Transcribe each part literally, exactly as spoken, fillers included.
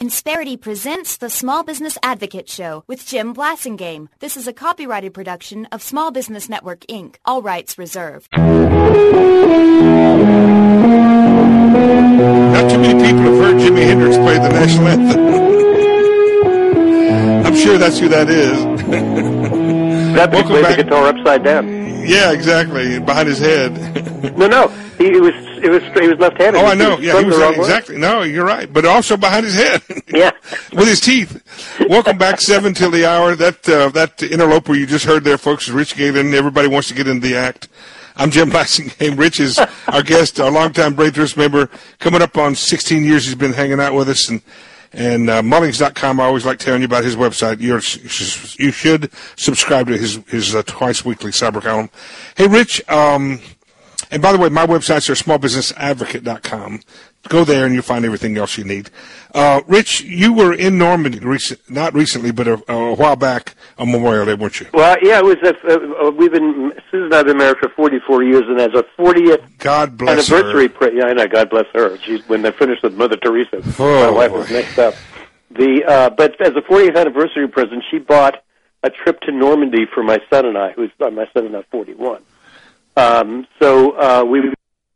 Insperity presents the Small Business Advocate Show with Jim Blasingame. This is a copyrighted production of Small Business Network, Incorporated. All rights reserved. Not too many people have heard Jimi Hendrix play the national anthem. I'm sure that's who that is. That would play the guitar upside down. Yeah, exactly, behind his head. no, no, he, he was it was he was left-handed. Oh, I know. He yeah, he was right, exactly. Way. No, you're right, but also behind his head. Yeah, with his teeth. Welcome back, seven till the hour. That uh, that interloper you just heard there, folks, is Rich Galen. Everybody wants to get in the act. I'm Jim Blasingame. Rich is our guest, our longtime Braintrust member, coming up on sixteen years. He's been hanging out with us, and and uh, Mullings dot com. I always like telling you about his website. You're, you should subscribe to his his uh, twice weekly cyber column. Hey, Rich. Um, and by the way, my websites are small business advocate dot com. Go there and you'll find everything else you need. Uh, Rich, you were in Normandy, recent, not recently, but a, a while back on Memorial Day, weren't you? Well, yeah, it was. A, uh, we've been Susan and I've been married for forty-four years, and as a fortieth God bless anniversary, her. Pre- yeah, I know. God bless her. She's when they finished with Mother Teresa. Oh, my wife was next up. The uh, but as a fortieth anniversary present, she bought a trip to Normandy for my son and I, who's uh, my son is now forty-one. Um, so uh, we.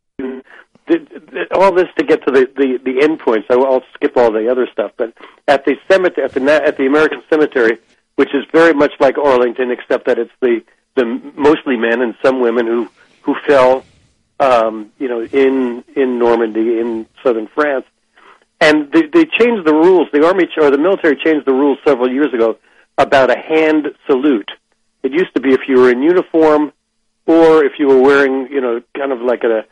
All this to get to the, the, the end points. I, I'll skip all the other stuff. But at the cemetery, at the at the American Cemetery, which is very much like Arlington, except that it's the, the mostly men and some women who who fell, um, you know, in in Normandy in southern France, and they, they changed the rules. The army or the military changed the rules several years ago about a hand salute. It used to be if you were in uniform, or if you were wearing, you know, kind of like a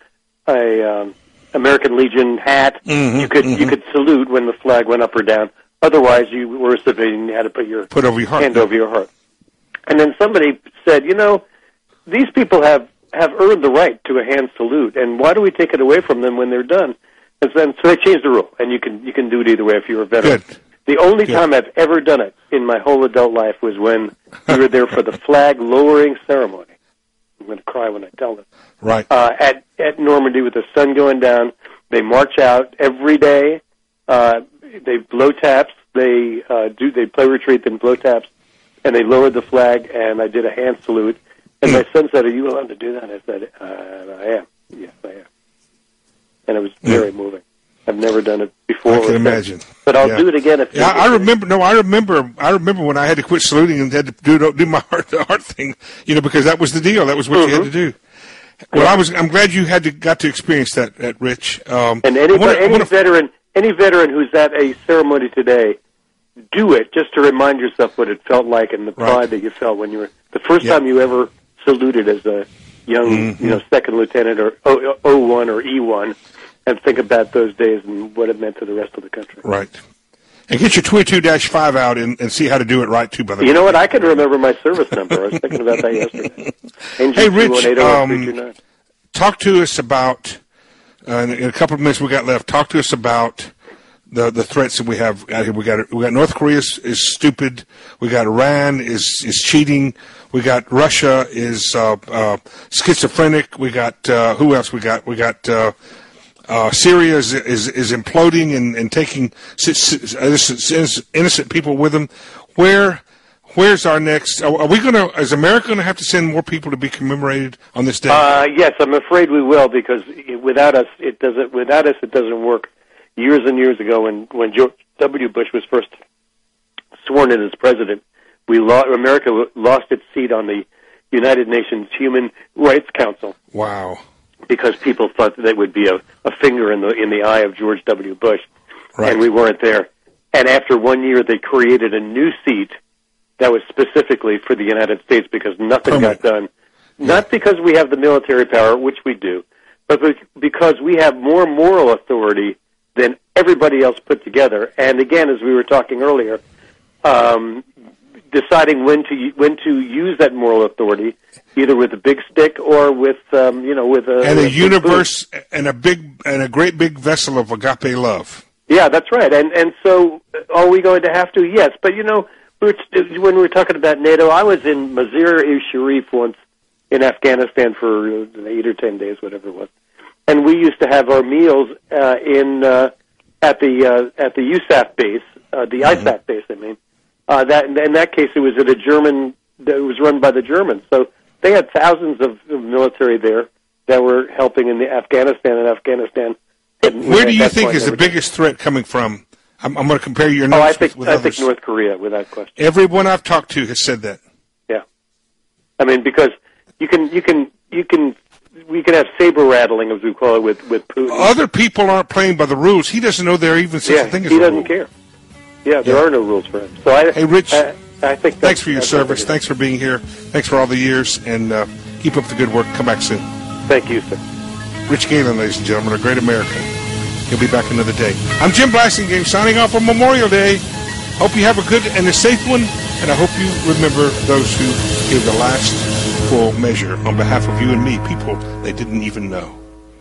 a um, American Legion hat, mm-hmm, you could mm-hmm. you could salute when the flag went up or down. Otherwise, you were a civilian. You had to put your put over your heart, hand over your heart. And then somebody said, you know, these people have, have earned the right to a hand salute, and why do we take it away from them when they're done? And then, so they changed the rule, and you can you can do it either way if you're a veteran. Good. The only Good. time I've ever done it in my whole adult life was when we were there for the flag lowering ceremony. I'm going to cry when I tell this. Right. Uh, at, at Normandy with the sun going down, they march out every day. Uh, they blow taps. They uh, do. They play retreat, then blow taps, and they lowered the flag. And I did a hand salute. And my son said, "Are you allowed to do that?" I said, uh, "I am. Yes, I am." And it was very moving. I've never done it before. I can imagine. But I'll yeah. do it again. If yeah, I remember. No, I remember. I remember when I had to quit saluting and had to do do my heart the heart thing. You know, because that was the deal. That was what mm-hmm. you had to do. Well, yeah. I was. I'm glad you had to got to experience that at Rich. Um, and any wanna, any wanna, veteran, any veteran who's at a ceremony today, do it just to remind yourself what it felt like and the pride right. that you felt when you were the first yeah. time you ever saluted as a young, mm-hmm. you know, second lieutenant or O one or E one. And think about those days and what it meant to the rest of the country. Right. And get your twenty-two dash five out and, and see how to do it right, too, by the way. You know what? I can remember my service number. I was thinking about that yesterday. Hey, Rich, um, talk to us about, uh, in, in a couple of minutes we got left, talk to us about the the threats that we have out here. We got we got North Korea is, is stupid. We got Iran is, is cheating. We got Russia is uh, uh, schizophrenic. We got, uh, who else we got? We got... Uh, Uh, Syria is, is is imploding and, and taking innocent, innocent people with them. Where where's our next? Are we going to? Is America going to have to send more people to be commemorated on this day? Uh, yes, I'm afraid we will, because without us, it doesn't. Without us, it doesn't work. Years and years ago, when when George W. Bush was first sworn in as president, we lost, America lost its seat on the United Nations Human Rights Council. Wow. Because people thought that it would be a, a finger in the in the eye of George W. Bush, right. and we weren't there. And after one year, they created a new seat that was specifically for the United States, because nothing Permanent. got done. Yeah. Not because we have the military power, which we do, but because we have more moral authority than everybody else put together. And again, as we were talking earlier, um, deciding when to when to use that moral authority, either with a big stick or with um, you know with a and a, a universe spoon. and a big and a great big vessel of agape love. Yeah, that's right. And and so, are we going to have to? Yes, but you know, we were, when we were talking about NATO, I was in Mazar-e-Sharif once in Afghanistan for eight or ten days, whatever it was, and we used to have our meals uh, in uh, at the uh, at the U S A F base, uh, the mm-hmm. I SAF base. I mean, uh, that in that case, it was at a German. It was run by the Germans, so they had thousands of, of military there that were helping in the Afghanistan and Afghanistan. Where do you think is the biggest threat coming from? I'm, I'm going to compare your notes oh, I think, with, with I others. think North Korea, without question. Everyone I've talked to has said that. Yeah, I mean, because you can, you can, you can, we can have saber rattling, as we call it, with with Putin. Other people aren't playing by the rules. He doesn't know there even such yeah, a thing as he a doesn't rule. care. Yeah, there yeah. are no rules for him. So I, hey, Rich. I, I think thanks for your service. Thanks for being here. Thanks for all the years, and uh, keep up the good work. Come back soon. Thank you, sir. Rich Galen, ladies and gentlemen, a great American. He'll be back another day. I'm Jim Blasingame, signing off on Memorial Day. Hope you have a good and a safe one, and I hope you remember those who gave the last full measure on behalf of you and me, people they didn't even know.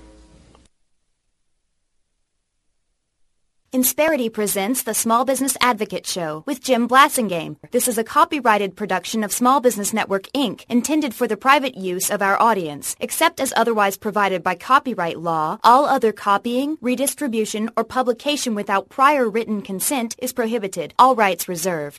Insperity presents the Small Business Advocate Show with Jim Blasingame. This is a copyrighted production of Small Business Network, Incorporated, intended for the private use of our audience. Except as otherwise provided by copyright law, all other copying, redistribution, or publication without prior written consent is prohibited. All rights reserved.